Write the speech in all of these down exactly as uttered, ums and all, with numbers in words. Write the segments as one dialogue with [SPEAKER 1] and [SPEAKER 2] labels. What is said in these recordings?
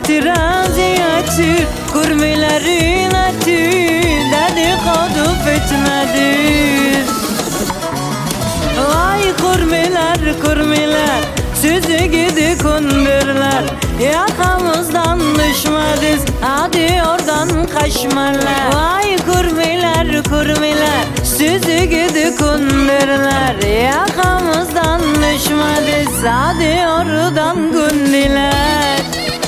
[SPEAKER 1] itiraz ettir, kurmilerin ettir, dedikodu fitnedir. Vay kurmiler kurmiler, sizi gidi kundurlar, yakamızdan düşmediz, hadi oradan kaçmalar. Vay kurmiler kurmiler, sizi gidi kundurlar, yakamızdan düşmediz, hadi oradan gundiler.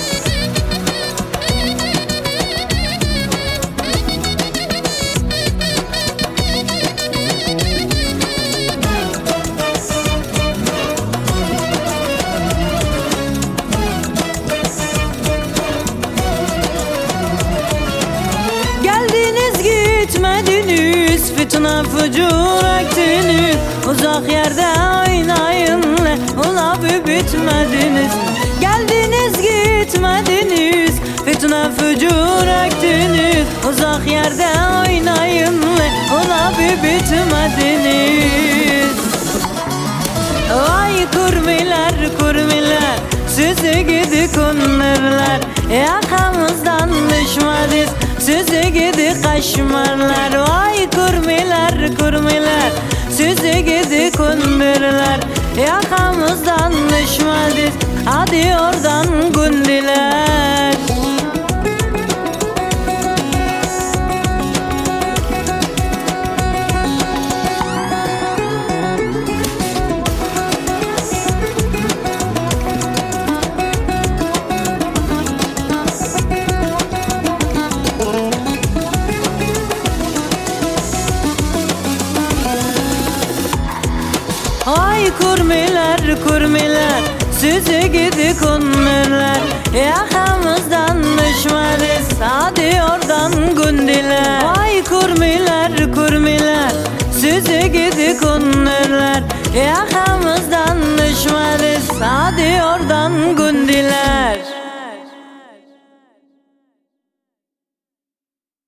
[SPEAKER 1] Gitmediniz, fitne fücur ettiniz, uzak yerde oynayın, ula bir bitmediniz. Geldiniz gitmediniz, fitne fücur ettiniz, uzak yerde oynayın, ula bir bitmediniz. Vay kurmiler kurmiler, sizi gidi kundurlar, yakamızdan düşmediz, sizi gidi kaşmarlar. Vay kurmiler kurmiler, sizi gidi kundurlar, yakamızdan düşmediz, hadi oradan gundiler. Ay kurmiler kurmiler, sizi gidi kundurlar, yakamızdan düşmediz, hadi oradan gundiler. Ay kurmiler kurmiler, sizi gidi kundurlar, yakamızdan düşmediz, hadi oradan gundiler.